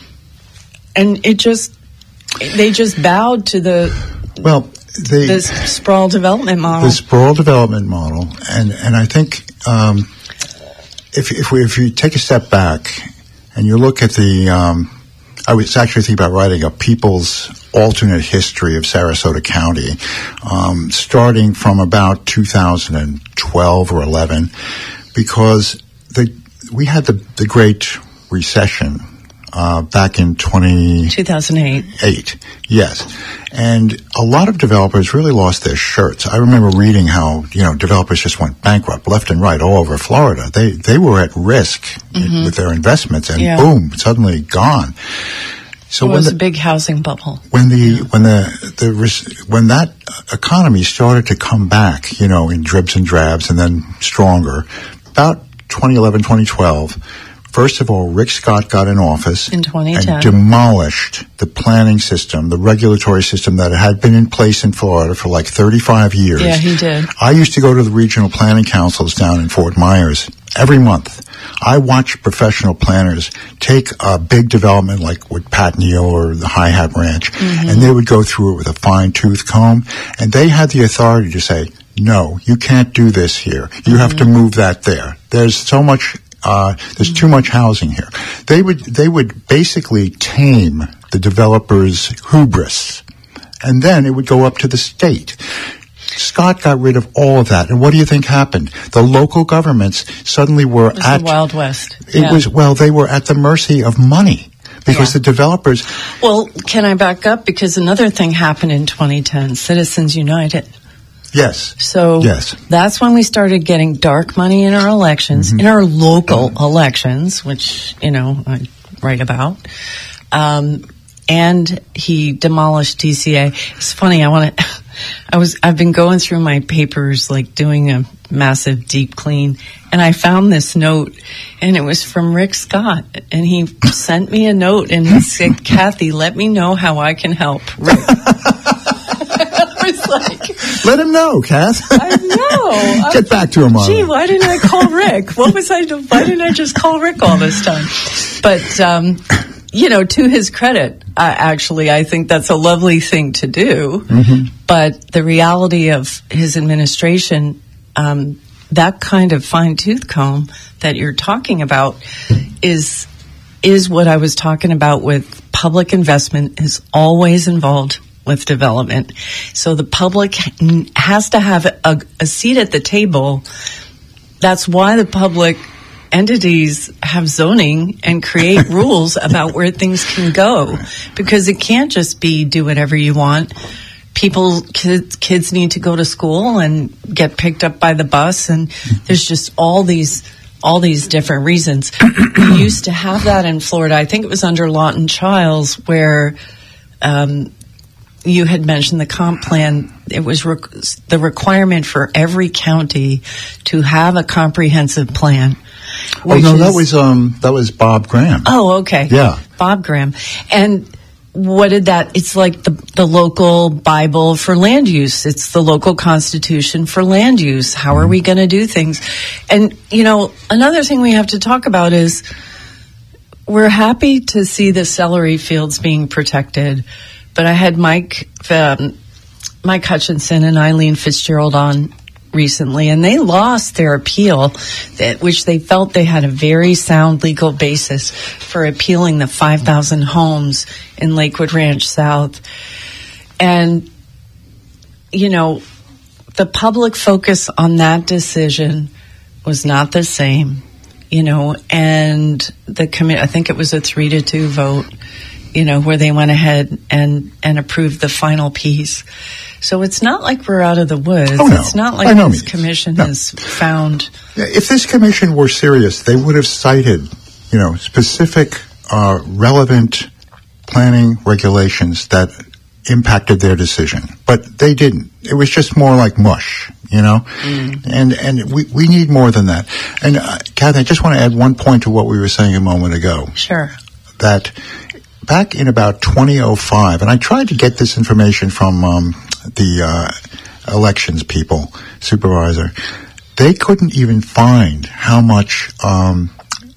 And it just, they just bowed to the, well, they, this sprawl development model. The sprawl development model. And, and I think, um, if, if we, if you take a step back and you look at the, um, I was actually thinking about writing a people's alternate history of Sarasota County, um, starting from about two thousand twelve or eleven, because the, we had the, the Great Recession uh, back in twenty two thousand eight. Eight, yes. And a lot of developers really lost their shirts. I remember reading how, you know, developers just went bankrupt left and right all over Florida. They they were at risk mm-hmm. with their investments, and yeah. boom, suddenly gone. So it was when the, a big housing bubble. When the yeah. when the the when that economy started to come back, you know, in dribs and drabs, and then stronger, about twenty eleven, twenty twelve. First of all, Rick Scott got in office in twenty ten and demolished the planning system, the regulatory system that had been in place in Florida for like thirty-five years. Yeah, he did. I used to go to the regional planning councils down in Fort Myers every month. I watched professional planners take a big development like with Pat Neal or the High Hat Ranch, mm-hmm. and they would go through it with a fine-tooth comb, and they had the authority to say, no, you can't do this here. You mm-hmm. have to move that there. There's so much... Uh, there's too much housing here. They would, they would basically tame the developer's hubris. And then it would go up to the state. Scott got rid of all of that. And what do you think happened? The local governments suddenly were it was at... the Wild West. It yeah. was, well, they were at the mercy of money. Because yeah. the developers... Well, can I back up? Because another thing happened in twenty ten, Citizens United. Yes. So yes. that's when we started getting dark money in our elections, mm-hmm. in our local mm-hmm. elections, which, you know, I write about. Um, and he demolished D C A. It's funny. I want to, I was, I've been going through my papers, like doing a massive deep clean, and I found this note, and it was from Rick Scott, and he sent me a note, and he said, Kathy, let me know how I can help Rick. Like, let him know, Kath. I know. Get back to him on Gee, why didn't I call Rick? What was I doing? Why didn't I just call Rick all this time? But, um, you know, to his credit, uh, actually, I think that's a lovely thing to do. Mm-hmm. But the reality of his administration, um, that kind of fine-tooth comb that you're talking about is is what I was talking about with public investment is always involved with development. So the public has to have a, a seat at the table. That's why the public entities have zoning and create rules about where things can go, because it can't just be do whatever you want. People, kids, kids need to go to school and get picked up by the bus, and there's just all these all these different reasons. We used to have that in Florida. I think it was under Lawton Chiles, where um you had mentioned the comp plan. It was rec- the requirement for every county to have a comprehensive plan. Oh no, is, that was um that was Bob Graham. Oh, okay. Yeah, Bob Graham. And what did that? It's like the the local Bible for land use. It's the local constitution for land use. How are we going to do things? And you know, another thing we have to talk about is we're happy to see the celery fields being protected. But I had Mike um, Mike Hutchinson and Eileen Fitzgerald on recently, and they lost their appeal, that, which they felt they had a very sound legal basis for appealing the five thousand homes in Lakewood Ranch South. And, you know, the public focus on that decision was not the same, you know, and the committee, I think it was a three to two vote, you know, where they went ahead and, and approved the final piece. So it's not like we're out of the woods. Oh, no. It's not By like no this means. commission No. has found. If this commission were serious, they would have cited, you know, specific, uh, relevant planning regulations that impacted their decision. But they didn't. It was just more like mush, you know? Mm. And and we, we need more than that. And, uh, Kathy, I just want to add one point to what we were saying a moment ago. Sure. That back in about twenty oh five, and I tried to get this information from um, the uh, elections people, supervisor, they couldn't even find how much um,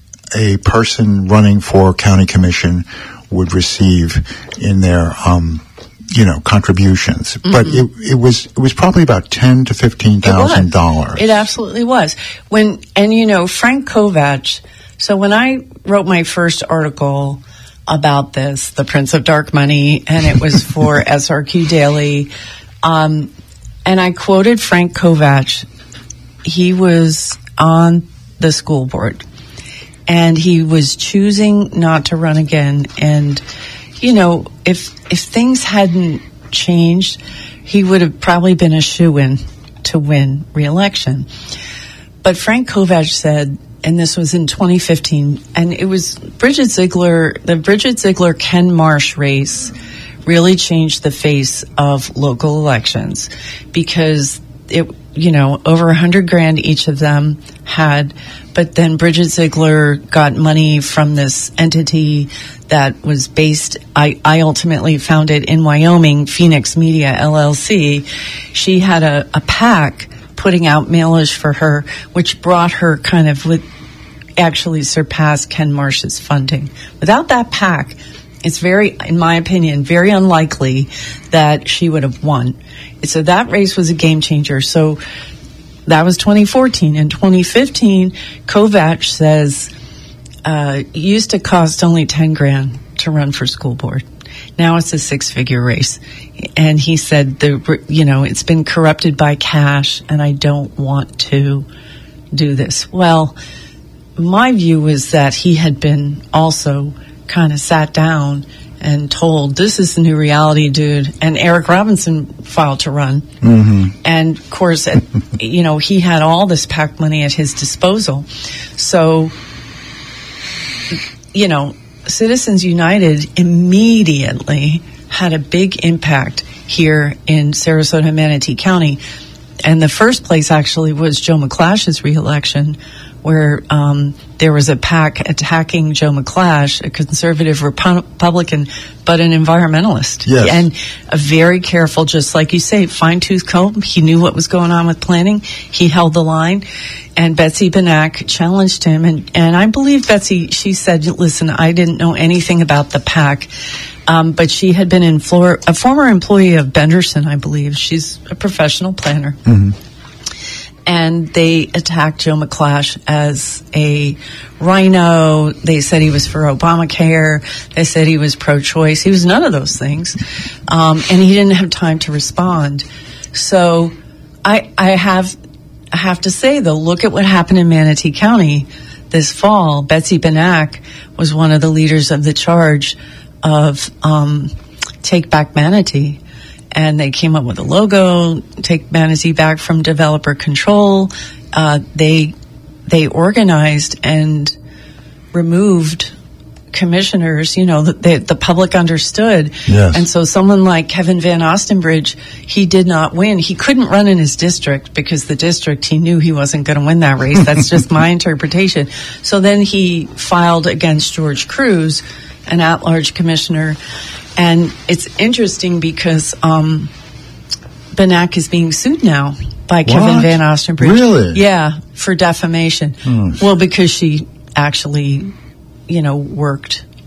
a person running for county commission would receive in their um, you know, contributions. Mm-hmm. But it, it was it was probably about ten to fifteen thousand dollars. It absolutely was. When and you know, Frank Kovach. So when I wrote my first article about this, The Prince of Dark Money, and it was for S R Q Daily, um, and I quoted Frank Kovach. He was on the school board, and he was choosing not to run again. And you know, if if things hadn't changed, he would have probably been a shoo-in to win re-election. But Frank Kovach said, and this was in twenty fifteen, and it was Bridget Ziegler, the Bridget Ziegler-Ken Marsh race really changed the face of local elections, because it, you know, over a hundred grand each of them had, but then Bridget Ziegler got money from this entity that was based, I, I ultimately found it in Wyoming, Phoenix Media L L C. She had a, a PAC putting out mailers for her, which brought her kind of with, actually surpassed Ken Marsh's funding. Without that PAC, it's very, in my opinion, very unlikely that she would have won. So that race was a game changer. So that was twenty fourteen. In twenty fifteen, Kovach says, uh, it used to cost only ten grand to run for school board. Now it's a six-figure race. And he said, the, you know, it's been corrupted by cash, and I don't want to do this. Well, my view was that he had been also kind of sat down and told, this is the new reality, dude. And Eric Robinson filed to run. Mm-hmm. And, of course, at, you know, he had all this PAC money at his disposal. So, you know, Citizens United immediately had a big impact here in Sarasota and Manatee County. And the first place actually was Joe McClash's reelection, where um, there was a PAC attacking Joe McClash, a conservative Republican, but an environmentalist. Yes. And a very careful, just like you say, fine-tooth comb. He knew what was going on with planning. He held the line. And Betsy Benak challenged him. And, and I believe Betsy, she said, listen, I didn't know anything about the PAC. Um, but she had been in Florida, a former employee of Benderson, I believe. She's a professional planner. Mm-hmm. And they attacked Joe McClash as a rhino. They said he was for Obamacare. They said he was pro-choice. He was none of those things. Um, and he didn't have time to respond. So I, I have, I have to say, though, look at what happened in Manatee County this fall. Betsy Benak was one of the leaders of the charge of um, Take Back Manatee. And they came up with a logo, Take Manatee Back from Developer Control. Uh, they they organized and removed commissioners, you know, the, the, the public understood. Yes. And so someone like Kevin Van Ostenbridge, he did not win. He couldn't run in his district because the district, he knew he wasn't going to win that race. That's just my interpretation. So then he filed against George Cruz, an at-large commissioner. And it's interesting because um, Benak is being sued now by What? Kevin Van Ostenbridge. Really? Yeah, for defamation. Hmm. Well, because she actually, you know, worked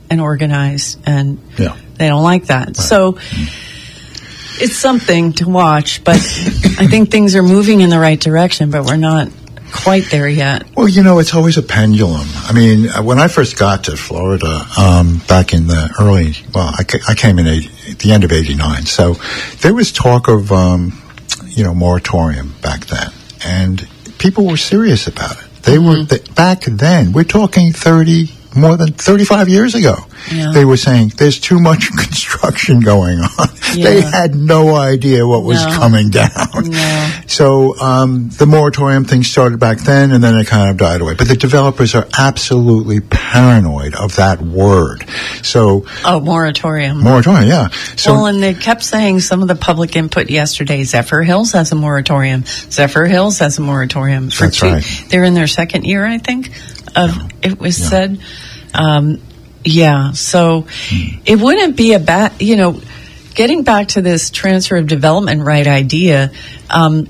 and organized, and Yeah. they don't like that. Right. So it's something to watch, but I think things are moving in the right direction, but we're not quite there yet. Well, you know, it's always a pendulum. I mean, uh, when I first got to Florida um, back in the early, well, I, ca- I came in eighty, at the end of eighty-nine, so there was talk of, um, you know, moratorium back then, and people were serious about it. They mm-hmm. were, th- back then, we're talking thirty, more than thirty-five years ago. Yeah. They were saying there's too much construction going on. Yeah. They had no idea what was No. coming down. No. So um, the moratorium thing started back then, and then it kind of died away. But the developers are absolutely paranoid of that word. So Oh, moratorium. moratorium, yeah. So Well, and they kept saying some of the public input yesterday. Zephyr Hills has a moratorium. Zephyr Hills has a moratorium. For That's two, right. They're in their second year, I think, of it was Yeah. said. Um, yeah, so Hmm. it wouldn't be a bad, you know, getting back to this transfer of development right idea, um,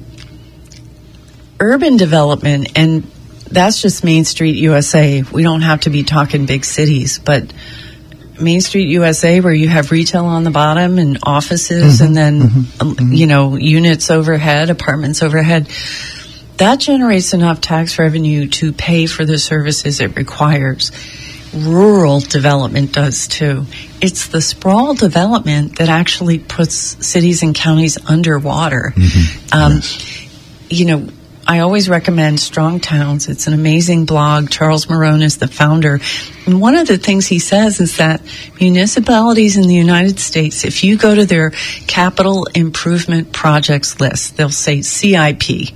urban development, and that's just Main Street U S A. We don't have to be talking big cities, but Main Street U S A, where you have retail on the bottom and offices, and then um, you know, units overhead, apartments overhead, that generates enough tax revenue to pay for the services it requires. Rural development does too. It's the sprawl development that actually puts cities and counties underwater. Um, yes. You know, I always recommend Strong Towns. It's an amazing blog. Charles Marone is the founder. And one of the things he says is that municipalities in the United States, if you go to their capital improvement projects list, they'll say C I P.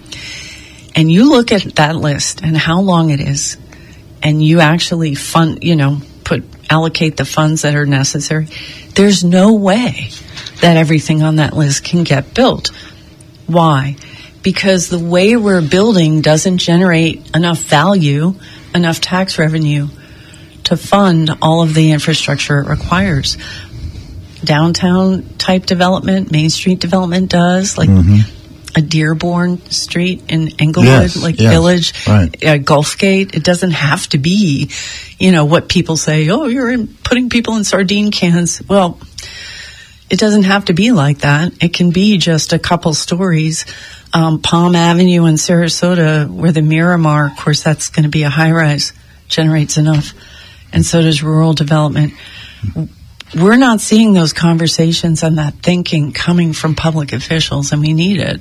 And you look at that list and how long it is, and you actually fund, you know, put, allocate the funds that are necessary, there's no way that everything on that list can get built. Why? Because the way we're building doesn't generate enough value, enough tax revenue to fund all of the infrastructure it requires. Downtown type development, Main Street development does, like Mhm. a Dearborn Street in Englewood, Yes, like yes, Village, right. uh, Gulf Gate. It doesn't have to be, you know, what people say, oh, you're in, putting people in sardine cans. Well, it doesn't have to be like that. It can be just a couple stories. Um, Palm Avenue in Sarasota, where the Miramar, of course, that's going to be a high-rise, generates enough. And so does rural development. We're not seeing those conversations and that thinking coming from public officials, and we need it.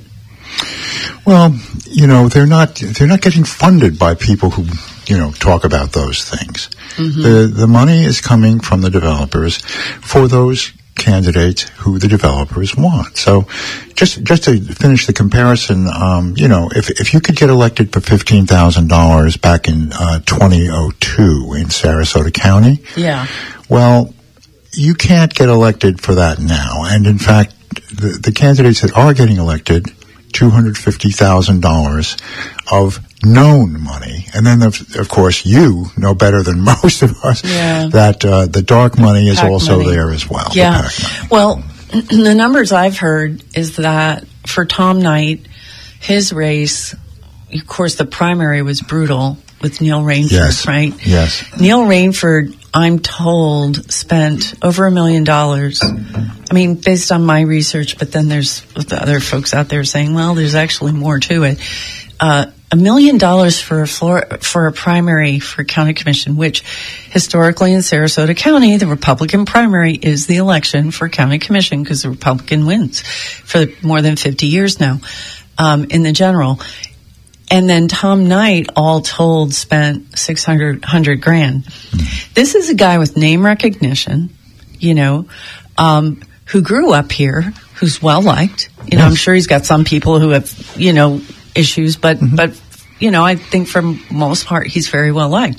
Well, you know, they're not they're not getting funded by people who, you know, talk about those things. Mm-hmm. The the money is coming from the developers for those candidates who the developers want. So just just to finish the comparison, um, you know, if if you could get elected for fifteen thousand dollars back in uh, twenty oh two in Sarasota County, Yeah. well, you can't get elected for that now. And in fact, the, the candidates that are getting elected, two hundred fifty thousand dollars of known money. And then, of, of course, you know better than most of us Yeah. that uh, the dark money is PAC also money. there as well. the Yeah. PAC money. Well, the numbers I've heard is that for Tom Knight, his race, of course, the primary was brutal with Neil Rainford, Yes. right? Yes. Neil Rainford, I'm told, spent over a million dollars. I mean, based on my research, but then there's the other folks out there saying, well, there's actually more to it. Uh, a million dollars for a floor, for a primary for county commission, which historically in Sarasota County, the Republican primary is the election for county commission because the Republican wins for more than fifty years now, um, in the general. And then Tom Knight, all told, spent six hundred, hundred grand. This is a guy with name recognition, you know, um, who grew up here, who's well liked. You know, Yes. I'm sure he's got some people who have, you know, issues, but, Mm-hmm. but, you know, I think for most part, he's very well liked.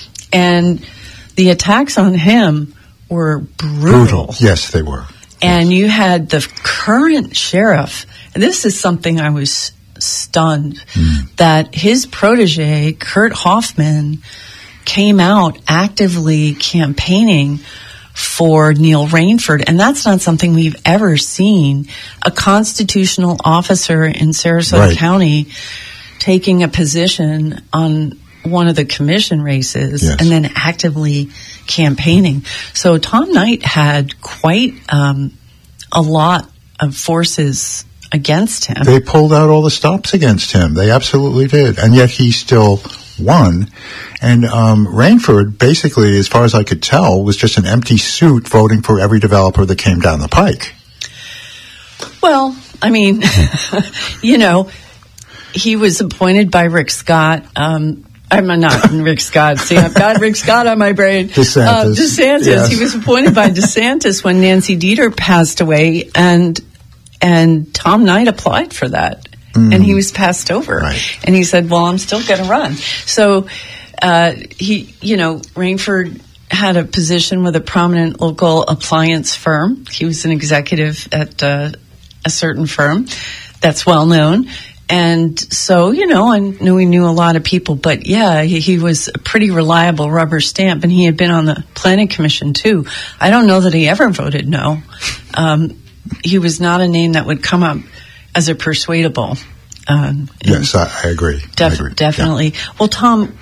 And the attacks on him were brutal. Brutal. Yes, they were. And you had the current sheriff, and this is something I was stunned, that his protege, Kurt Hoffman, came out actively campaigning for Neil Rainford. And that's not something we've ever seen. A constitutional officer in Sarasota Right. County taking a position on one of the commission races Yes. and then actively campaigning. So Tom Knight had quite um, a lot of forces against him. They pulled out all the stops against him. They absolutely did. And yet he still won. And um, Rainford, basically, as far as I could tell, was just an empty suit voting for every developer that came down the pike. Well, I mean, you know, he was appointed by Rick Scott. Um, I'm not Rick Scott. See, I've got Rick Scott on my brain. DeSantis. Uh, DeSantis. Yes. He was appointed by DeSantis when Nancy Dieter passed away, and and Tom Knight applied for that, mm. and he was passed over. Right. And he said, "Well, I'm still going to run." So uh, he, you know, Rainford had a position with a prominent local appliance firm. He was an executive at uh, a certain firm that's well known. And so, you know, I knew he knew a lot of people, but yeah, he, he was a pretty reliable rubber stamp, and he had been on the Planning Commission too. I don't know that he ever voted no. Um, he was not a name that would come up as a persuadable. Um, yes, I, I agree. Def- I agree. Definitely. Yeah. Well, Tom,